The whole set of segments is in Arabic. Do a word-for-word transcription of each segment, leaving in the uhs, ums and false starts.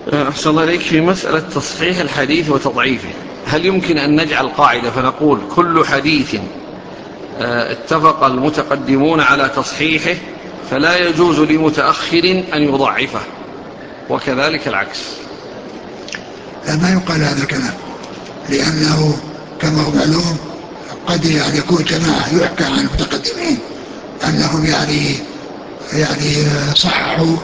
أحسن الله إليك. في مسألة تصحيح الحديث وتضعيفه، هل يمكن أن نجعل قاعدة فنقول كل حديث اتفق المتقدمون على تصحيحه فلا يجوز لمتأخر أن يضعفه، وكذلك العكس؟ لا، ما يقال هذا الكلام، لأنه كما هو معلوم قد يعني يكون جماعة يحكى عن المتقدمين أنهم يعني يعني صححوا،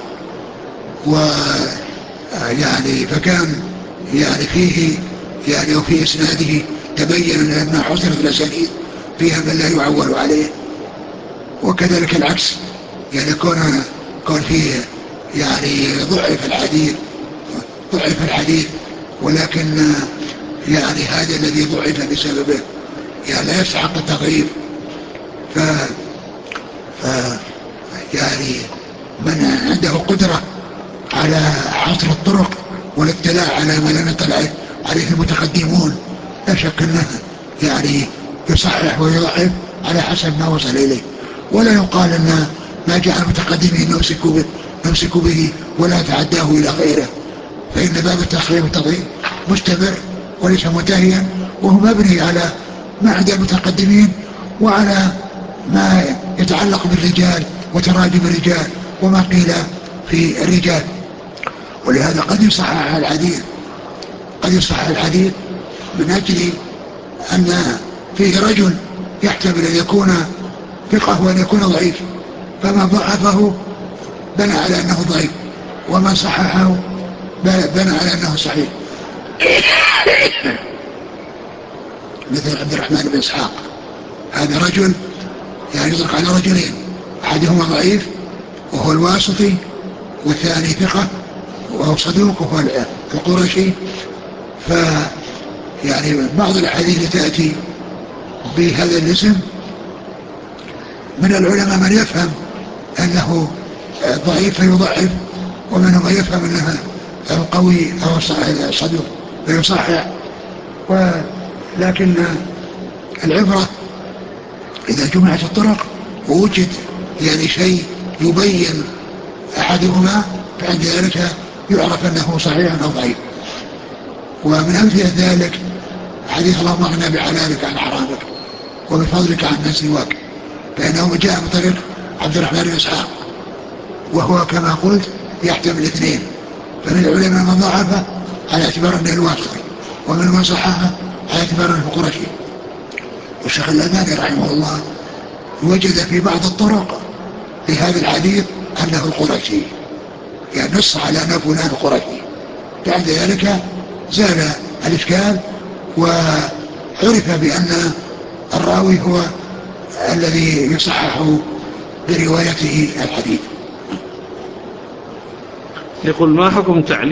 ويعني فكان يعني فيه يعني وفي إسناده تبين أن حصلت الأسانيد فيها من لا يعول عليه، وكذلك العكس، يعني كون كون فيه يعني ضعف الحديث ضعف الحديث ولكن يعني هذا الذي ضعف بسببه يعني لا يستحق التضعيف. ف... ف يعني من عنده قدرة على حصر الطرق والاطلاع على ما لم يطلع عليه المتقدمون لا شك انه يعني يصحح ويضعف على حسب ما وصل اليه، ولا يقال ان ما جاء المتقدمين نمسك به نمسك به ولا تعداه الى غيره، فان باب التصحيح والتضعيف مستمر وليس منتهيا، وهو مبني على ما عند المتقدمين وعلى ما يتعلق بالرجال وتراجم الرجال وما قيل في الرجال. ولهذا قد يصحح الحديث قد يصحح الحديث من أجل أن فيه رجل يحتمل أن يكون ثقة وأن يكون ضعيف، فما ضعفه بنى على أنه ضعيف، وما صححه بنى على أنه صحيح. مثل عبد الرحمن بن إسحاق، هذا رجل يعني يطلق على رجلين، أحدهما ضعيف وهو الواسطي، والثاني ثقة وهو صدوق وهو القرشي. ف يعني بعض الأحاديث تأتي بهذا الاسم من العلماء من يفهم أنه ضعيف فيضعف، ومنهم من يفهم أنه قوي أو صدوق فيصحح. ولكن العبرة إذا جمعت الطرق ووجد يعني شيء يبين أحدهما فعند ذلك يعرف أنه صحيح أو ضعيف. ومن أمثلة ذلك حديث اللهم اغنى بحلالك عن حرامك وبفضلك عن من سواك، فإنه جاء بطريق عبد الرحمن بن إسحاق، وهو كما قلت يحتمل الاثنين، فمن العلماء من ضعفه على اعتبار أنه الواسطي، ومن من صححه على اعتبار أنه القرشي. والشيخ الألباني رحمه الله وجد في بعض الطرق لهذا الحديث أنه القرشي، يعني نص على أن فلان القرشي، بعد ذلك زال الإشكال وعرف بأن الراوي هو الذي يصحح بروايته الحديث. يقول: ما حكم تعليم